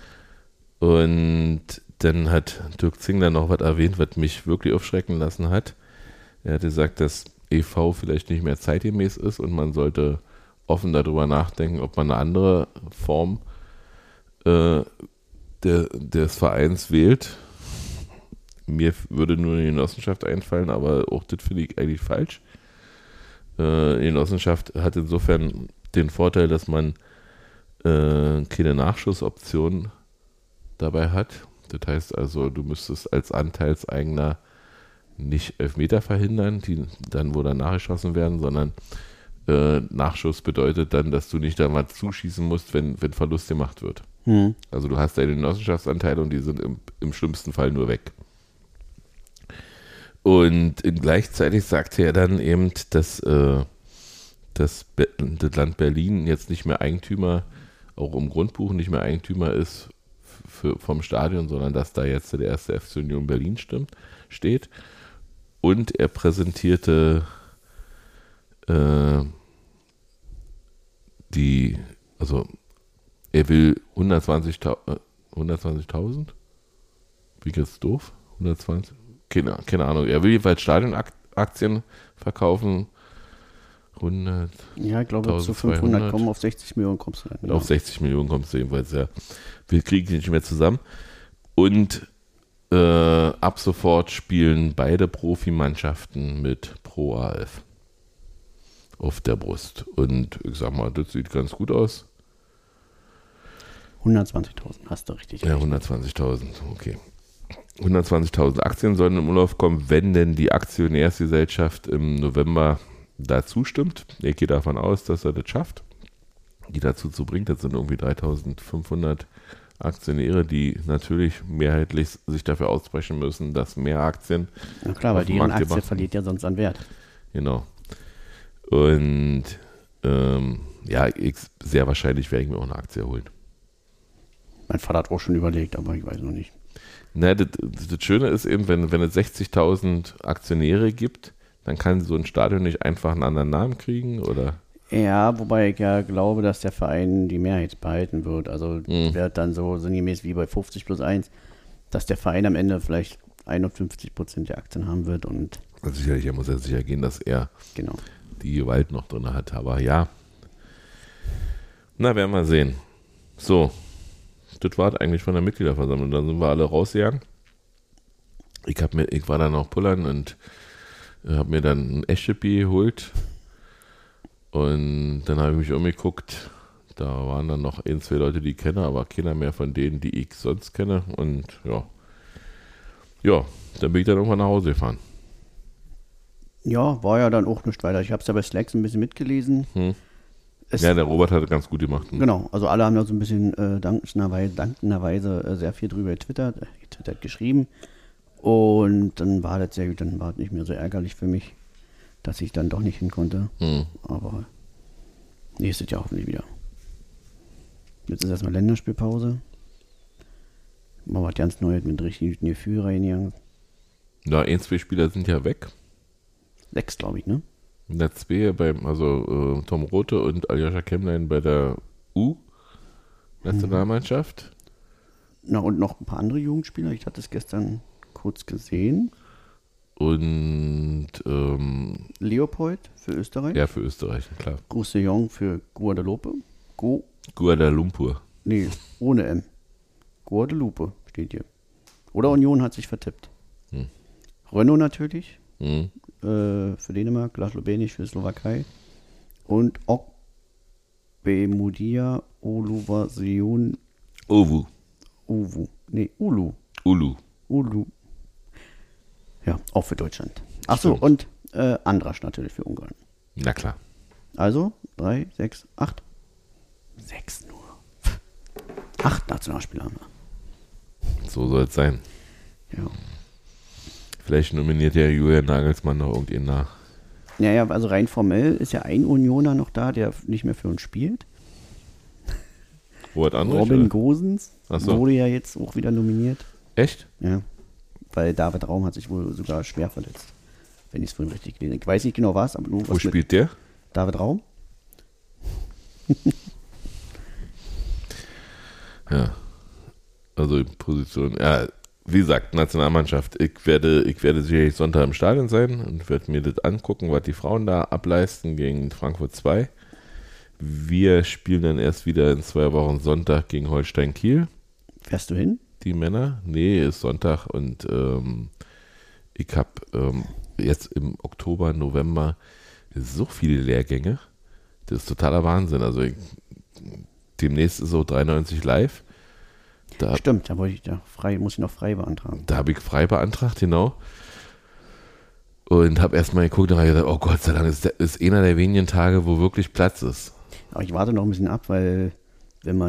Und dann hat Dirk Zingler noch was erwähnt, was mich wirklich aufschrecken lassen hat. Er hat gesagt, dass E V vielleicht nicht mehr zeitgemäß ist und man sollte offen darüber nachdenken, ob man eine andere Form äh, der, des Vereins wählt. Mir würde nur eine Genossenschaft einfallen, aber auch das finde ich eigentlich falsch. Äh, eine Genossenschaft hat insofern den Vorteil, dass man äh, keine Nachschussoption dabei hat. Das heißt also, du müsstest als Anteilseigner nicht Elfmeter verhindern, die dann, wo dann nachgeschossen werden, sondern äh, Nachschuss bedeutet dann, dass du nicht da mal zuschießen musst, wenn, wenn Verlust gemacht wird. Hm. Also du hast deine Genossenschaftsanteile und die sind im, im schlimmsten Fall nur weg. Und gleichzeitig sagte er dann eben, dass, äh, dass Be- das Land Berlin jetzt nicht mehr Eigentümer, auch im Grundbuch nicht mehr Eigentümer ist für, vom Stadion, sondern dass da jetzt der erste F C Union Berlin stimmt, steht. Und er präsentierte äh, die, also er will hundertzwanzigtausend? Wie geht's doof? hundertzwanzig? Keine, keine Ahnung. Er will jedenfalls Stadionaktien verkaufen. hundert. Ja, ich glaube, zu fünfhundert kommen, auf sechzig Millionen kommst du dann. Genau. Auf sechzig Millionen kommst du jedenfalls, ja. Wir kriegen die nicht mehr zusammen. Und äh, ab sofort spielen beide Profimannschaften mit Pro A F auf der Brust. Und ich sag mal, das sieht ganz gut aus. hundertzwanzigtausend, hast du richtig. Ja, hundertzwanzigtausend, okay. hundertzwanzigtausend Aktien sollen im Umlauf kommen, wenn denn die Aktionärsgesellschaft im November dazu stimmt. Ich gehe davon aus, dass er das schafft, die dazu zu bringen. Das sind irgendwie dreitausendfünfhundert Aktionäre, die natürlich mehrheitlich sich dafür aussprechen müssen, dass mehr Aktien. Na klar, weil deren Aktie gemacht. verliert ja sonst an Wert. Genau. Und ähm, ja, ich, sehr wahrscheinlich werde ich mir auch eine Aktie holen. Mein Vater hat auch schon überlegt, aber ich weiß noch nicht. Na, das, das Schöne ist eben, wenn, wenn es sechzigtausend Aktionäre gibt, dann kann so ein Stadion nicht einfach einen anderen Namen kriegen, oder? Ja, wobei ich ja glaube, dass der Verein die Mehrheit behalten wird. Also Mhm. wird dann so sinngemäß wie bei fünfzig plus eins, dass der Verein am Ende vielleicht einundfünfzig Prozent der Aktien haben wird und Also sicherlich, er muss ja sicher gehen, dass er genau. die Gewalt noch drin hat. Aber ja, na, werden wir sehen. So, das war eigentlich von der Mitgliederversammlung. Dann sind wir alle rausgegangen. Ich, hab mir, ich war dann noch pullern und habe mir dann ein Eschepi geholt. Und dann habe ich mich umgeguckt. Da waren dann noch ein, zwei Leute, die ich kenne, aber keiner mehr von denen, die ich sonst kenne. Und ja, ja, dann bin ich dann irgendwann nach Hause gefahren. Ja, war ja dann auch nicht weiter. Ich habe es ja bei Slacks ein bisschen mitgelesen. Hm. Es, Ja, der Robert hat es ganz gut gemacht. Genau, also alle haben da so ein bisschen äh, dankenderweise, dankenderweise äh, sehr viel drüber getwittert, äh, getwittert, geschrieben. Und dann war das sehr gut, dann war es nicht mehr so ärgerlich für mich, dass ich dann doch nicht hin konnte. Hm. Aber nächstes Jahr hoffentlich wieder. Jetzt ist erstmal Länderspielpause. Mal was ganz Neues mit richtig guten Gefühl reingegangen. Ja, ein, zwei Spieler sind ja weg. Sechs, glaube ich, ne? Der zwei beim, also äh, Tom Rothe und Aljoscha Kemmlein bei der U-Nationalmannschaft. Na, und noch ein paar andere Jugendspieler. Ich hatte es gestern kurz gesehen. Und ähm, Leopold für Österreich. ja, für Österreich, klar. Roussillon für Guadeloupe. Go, Kuala Lumpur. nee, ohne M. Guadeloupe steht hier. Oder Union hat sich vertippt. Hm. Renault natürlich. Hm. Äh, für Dänemark, Laszlo Benic für Slowakei und Okbemudia Oluwaseun Ovu. Uwu. Nee, Ulu. Ulu. Ulu. Ja, auch für Deutschland. Achso, Stimmt. und äh, Andrasch natürlich für Ungarn. Na klar. Also, drei, sechs, acht. Sechs nur. Acht Nationalspieler haben wir. So soll es sein. Ja. Vielleicht nominiert ja Julian Nagelsmann noch irgendwen nach. Ja, ja, also rein formell ist ja ein Unioner noch da, der nicht mehr für uns spielt. Robert Andrich, Robin oder? Gosens Ach so. wurde ja jetzt auch wieder nominiert. Echt? Ja, weil David Raum hat sich wohl sogar schwer verletzt. Wenn ich es vorhin richtig gelesen habe. Ich weiß nicht genau was, aber nur Wo was mit spielt der? David Raum. Ja. Also Position. Ja, wie gesagt, Nationalmannschaft. Ich werde, ich werde sicherlich Sonntag im Stadion sein und werde mir das angucken, was die Frauen da ableisten gegen Frankfurt zwei. Wir spielen dann erst wieder in zwei Wochen Sonntag gegen Holstein Kiel. Fährst du hin? Die Männer. Nee, ist Sonntag und ähm, ich habe ähm, jetzt im Oktober, November so viele Lehrgänge. Das ist totaler Wahnsinn. Also ich, demnächst ist so dreiundneunzig live. Da, Stimmt, da wollte ich ja frei, muss ich noch frei beantragen. da habe ich frei beantragt, genau. Und habe erstmal geguckt und habe gesagt, oh Gott sei Dank, ist, der, ist einer der wenigen Tage, wo wirklich Platz ist. Aber ich warte noch ein bisschen ab, weil wenn man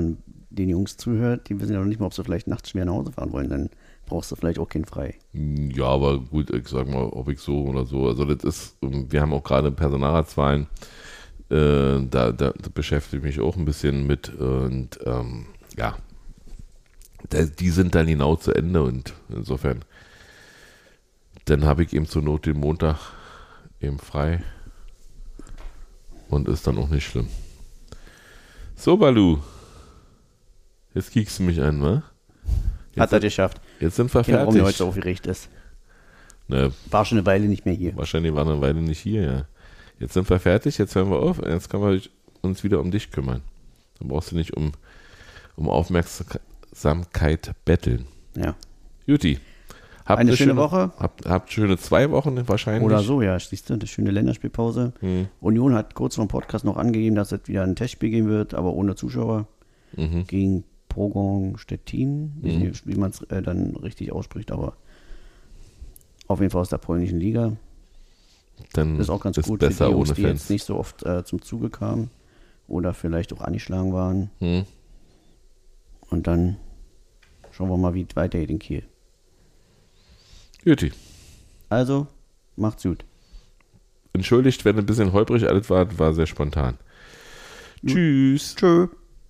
den Jungs zuhört, die wissen ja noch nicht mal, ob sie vielleicht nachts schwer nach Hause fahren wollen, dann brauchst du vielleicht auch kein Frei. Ja, aber gut, ich sag mal, ob ich so oder so, also das ist, wir haben auch gerade Personalratswahlen, äh, da, da beschäftige ich mich auch ein bisschen mit und ähm, ja, da, die sind dann genau zu Ende und insofern, dann habe ich eben zur Not den Montag eben frei und ist dann auch nicht schlimm. So, Balu, jetzt kiekst du mich an, wa? Jetzt Hat er geschafft. Jetzt sind wir Genau, warum er heute fertig. so aufgeregt ist. Ne, War schon eine Weile nicht mehr hier. wahrscheinlich waren wir eine Weile nicht hier, ja. Jetzt sind wir fertig, jetzt hören wir auf, jetzt können wir uns wieder um dich kümmern. Dann brauchst du nicht um, um Aufmerksamkeit betteln. Ja. Juti. Habt Eine schöne Woche. Habt, habt schöne zwei Wochen wahrscheinlich. Oder so, ja, siehst du, eine schöne Länderspielpause. Hm. Union hat kurz vor dem Podcast noch angegeben, dass es wieder ein Testspiel geben wird, aber ohne Zuschauer. Mhm. Gegen Pogon Stettin, Mhm. wie, wie man es äh, dann richtig ausspricht, aber auf jeden Fall aus der polnischen Liga. Dann Das ist auch ganz ist gut besser für die Jungs, ohne die Fans. jetzt nicht so oft äh, zum Zuge kamen oder vielleicht auch angeschlagen waren. Hm. Und dann schauen wir mal, wie es weitergeht in Kiel. Juti. Also, macht's gut. Entschuldigt, wenn ein bisschen holprig alles war, war sehr spontan. Tschüss. Tschö.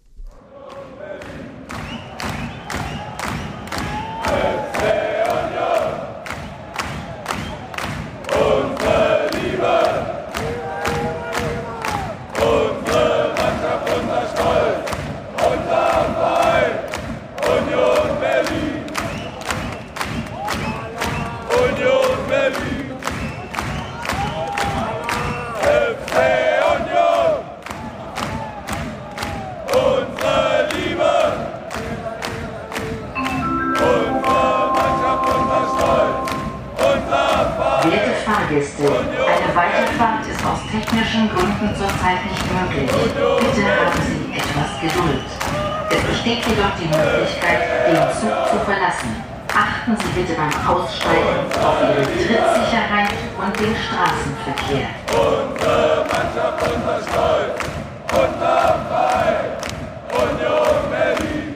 Werte Fahrgäste, eine Weiterfahrt ist aus technischen Gründen zurzeit nicht möglich. Bitte haben Sie etwas Geduld. Es besteht jedoch die Möglichkeit, den Zug zu verlassen. Achten Sie bitte beim Aussteigen auf Ihre Trittsicherheit und den Straßenverkehr. Unsere Mannschaft, unser Stolz, unser Verein, Union Berlin,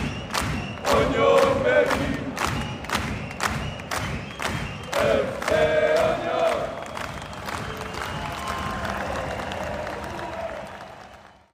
Union Berlin, F C